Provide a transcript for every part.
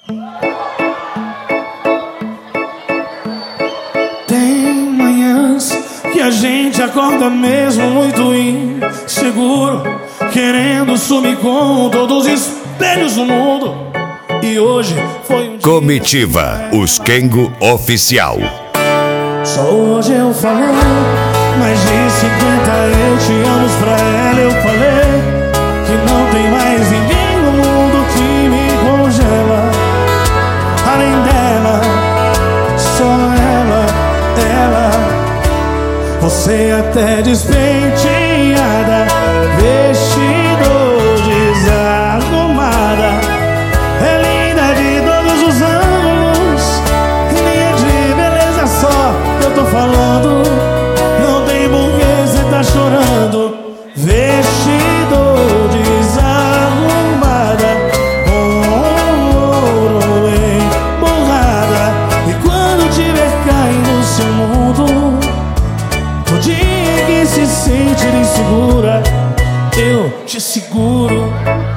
Tem manhãs que a gente acorda mesmo muito inseguro, querendo sumir com todos os espelhos do mundo. E hoje foi um dia... Comitiva, os Kengo Oficial. Só hoje eu falei, mais de 50 eu te amo pra ela. Eu falei que não tem mais ninguém no mundo que me congela. Além dela, só ela. Você até despenteada, vestido desarrumada, é linda de todos os ângulos, linha de beleza só que eu tô falando. Não tem porquê cê tá chorando. Vestido desarrumada, com ouro emborrada. E quando tiver caindo no seu mundo, no dia que se sentir insegura, eu te seguro.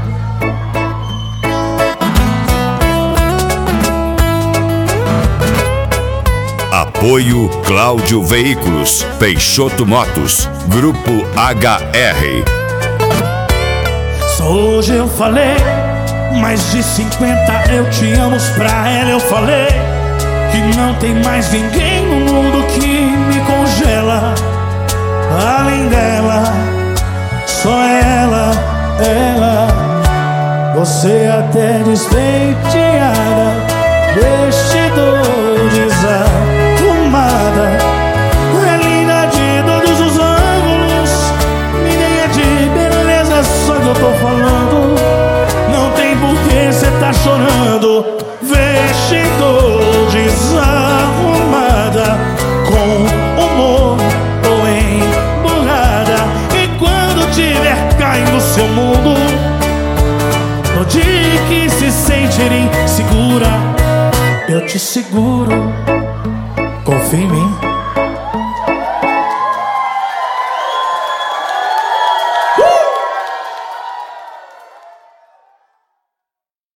Apoio Cláudio Veículos, Peixoto Motos, Grupo HR. Só hoje eu falei, mais de 50 eu te amo pra ela. Eu falei que não tem mais ninguém no mundo que me congela. Além dela, só ela. Você até despenteada, vestido desarrumada, é linda de todos os ângulos, ninguém é de beleza só que eu tô falando. Não tem porquê cê tá chorando. Vestido desarrumada, com humor ou emburrada. E quando tiver caindo no seu mundo, no dia que se sentir insegura, eu te seguro. Confia em mim.